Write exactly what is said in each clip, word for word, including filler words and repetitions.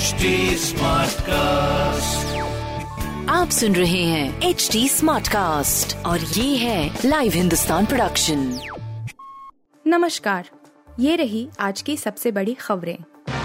H D smart cast, आप सुन रहे हैं एच डी स्मार्ट कास्ट और ये है लाइव हिंदुस्तान प्रोडक्शन। नमस्कार, ये रही आज की सबसे बड़ी खबरें।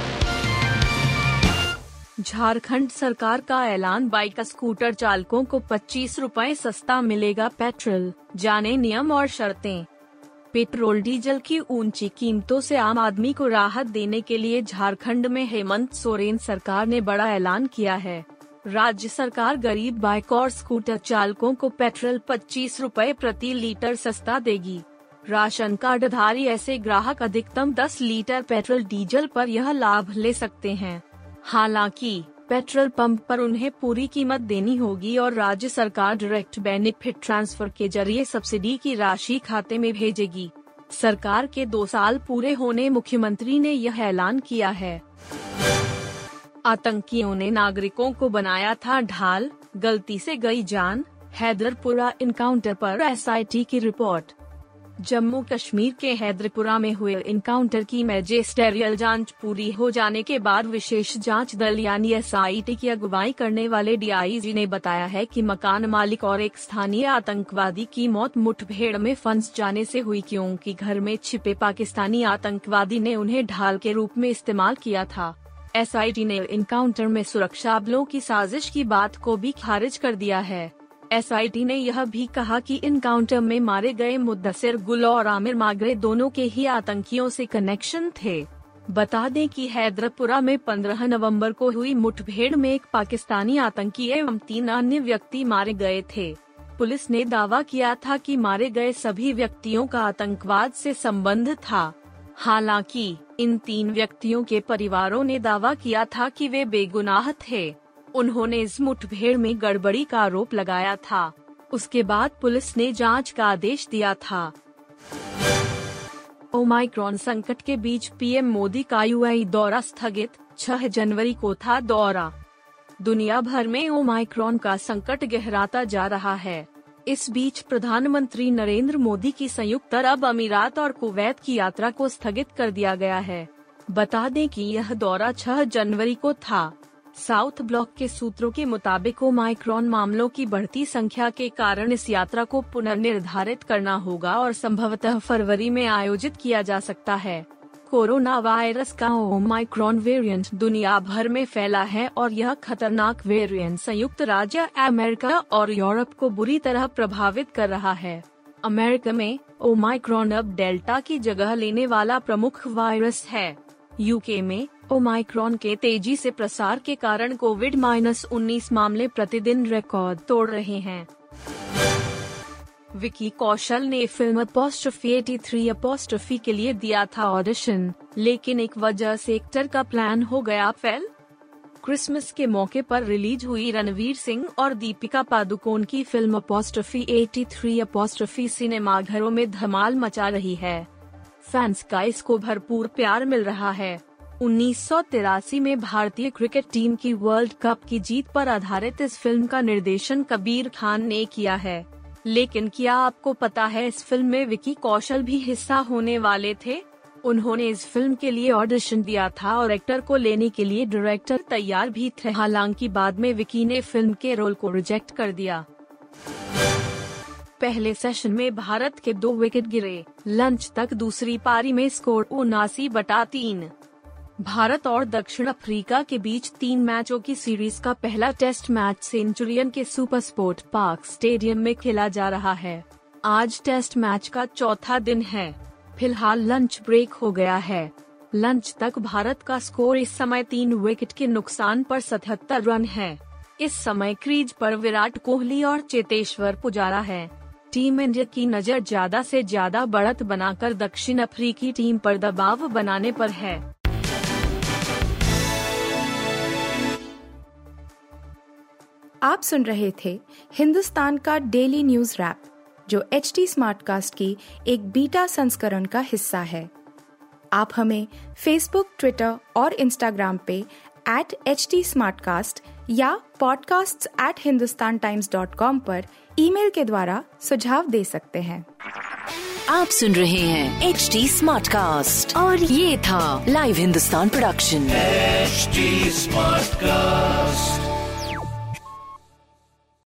झारखंड सरकार का ऐलान, बाइक स्कूटर चालकों को पच्चीस रुपए सस्ता मिलेगा पेट्रोल, जाने नियम और शर्तें। पेट्रोल डीजल की ऊंची कीमतों से आम आदमी को राहत देने के लिए झारखंड में हेमंत सोरेन सरकार ने बड़ा ऐलान किया है। राज्य सरकार गरीब बाइक और स्कूटर चालकों को पेट्रोल पच्चीस रुपए प्रति लीटर सस्ता देगी। राशन कार्डधारी ऐसे ग्राहक अधिकतम दस लीटर पेट्रोल डीजल पर यह लाभ ले सकते हैं। हालांकि पेट्रोल पंप पर उन्हें पूरी कीमत देनी होगी और राज्य सरकार डायरेक्ट बेनिफिट ट्रांसफर के जरिए सब्सिडी की राशि खाते में भेजेगी। सरकार के दो साल पूरे होने मुख्यमंत्री ने यह ऐलान किया है। आतंकियों ने नागरिकों को बनाया था ढाल, गलती से गई जान, हैदरपुरा इनकाउंटर पर एस आई टी की रिपोर्ट। जम्मू कश्मीर के हैदरपुरा में हुए इनकाउंटर की मैजिस्ट्रियल जांच पूरी हो जाने के बाद विशेष जांच दल यानी एस आई टी की अगुवाई करने वाले डी आई जी ने बताया है कि मकान मालिक और एक स्थानीय आतंकवादी की मौत मुठभेड़ में फंस जाने से हुई, क्योंकि घर में छिपे पाकिस्तानी आतंकवादी ने उन्हें ढाल के रूप में इस्तेमाल किया था। एस आई टी ने इनकाउंटर में सुरक्षा बलों की साजिश की बात को भी खारिज कर दिया है। एस आई टी ने यह भी कहा कि इनकाउंटर में मारे गए मुद्दसिर गुल और आमिर मागरे दोनों के ही आतंकियों से कनेक्शन थे। बता दें कि हैदरपुरा में पंद्रह नवंबर को हुई मुठभेड़ में एक पाकिस्तानी आतंकी एवं तीन अन्य व्यक्ति मारे गए थे। पुलिस ने दावा किया था कि मारे गए सभी व्यक्तियों का आतंकवाद से संबंध था। हालांकि इन तीन व्यक्तियों के परिवारों ने दावा किया था कि वे बेगुनाह थे। उन्होंने इस मुठभेड़ में गड़बड़ी का आरोप लगाया था। उसके बाद पुलिस ने जांच का आदेश दिया था। ओमाइक्रॉन संकट के बीच पीएम मोदी का यूएई दौरा स्थगित, छह जनवरी को था दौरा। दुनिया भर में ओमाइक्रॉन का संकट गहराता जा रहा है। इस बीच प्रधानमंत्री नरेंद्र मोदी की संयुक्त अरब अमीरात और कुवैत की यात्रा को स्थगित कर दिया गया है। बता दें कि यह दौरा छह जनवरी को था। साउथ ब्लॉक के सूत्रों के मुताबिक ओमाइक्रॉन मामलों की बढ़ती संख्या के कारण इस यात्रा को पुनर्निर्धारित करना होगा और संभवतः फरवरी में आयोजित किया जा सकता है। कोरोना वायरस का ओमाइक्रॉन वेरिएंट दुनिया भर में फैला है और यह खतरनाक वेरिएंट संयुक्त राज्य अमेरिका और यूरोप को बुरी तरह प्रभावित कर रहा है। अमेरिका में ओमाइक्रॉन अब डेल्टा की जगह लेने वाला प्रमुख वायरस है। यूके में ओमाइक्रॉन के तेजी से प्रसार के कारण कोविड उन्नीस मामले प्रतिदिन रिकॉर्ड तोड़ रहे हैं। विकी कौशल ने फिल्म अपॉस्ट्रोफी तिरासी अपॉस्ट्रोफी के लिए दिया था ऑडिशन, लेकिन एक वजह से एक्टर का प्लान हो गया फेल। क्रिसमस के मौके पर रिलीज हुई रणवीर सिंह और दीपिका पादुकोण की फिल्म अपॉस्ट्रोफी तिरासी अपॉस्ट्रोफी सिनेमाघरों में धमाल मचा रही है। फैंस का इसको भरपूर प्यार मिल रहा है। उन्नीस सौ तिरासी में भारतीय क्रिकेट टीम की वर्ल्ड कप की जीत पर आधारित इस फिल्म का निर्देशन कबीर खान ने किया है। लेकिन क्या आपको पता है इस फिल्म में विकी कौशल भी हिस्सा होने वाले थे? उन्होंने इस फिल्म के लिए ऑडिशन दिया था और एक्टर को लेने के लिए डायरेक्टर तैयार भी थे। हालांकि बाद में विकी ने फिल्म के रोल को रिजेक्ट कर दिया। पहले सेशन में भारत के दो विकेट गिरे। लंच तक दूसरी पारी में स्कोर उनासी बटा तीन। भारत और दक्षिण अफ्रीका के बीच तीन मैचों की सीरीज का पहला टेस्ट मैच सेंचुरियन के सुपर स्पोर्ट पार्क स्टेडियम में खेला जा रहा है। आज टेस्ट मैच का चौथा दिन है। फिलहाल लंच ब्रेक हो गया है। लंच तक भारत का स्कोर इस समय तीन विकेट के नुकसान पर सतहत्तर रन है। इस समय क्रीज पर विराट कोहली और चेतेश्वर पुजारा है। टीम इंडिया की नजर ज्यादा से ज्यादा बढ़त बनाकर दक्षिण अफ्रीकी टीम पर दबाव बनाने पर है। आप सुन रहे थे हिंदुस्तान का डेली न्यूज रैप, जो एच डी स्मार्टकास्ट की एक बीटा संस्करण का हिस्सा है। आप हमें फेसबुक, ट्विटर और इंस्टाग्राम पे एट एच डी स्मार्टकास्ट या podcast at Hindustan Times dot com पर ईमेल के द्वारा सुझाव दे सकते हैं। आप सुन रहे हैं एच डी स्मार्ट कास्ट और ये था live Hindustan production. H D smart cast.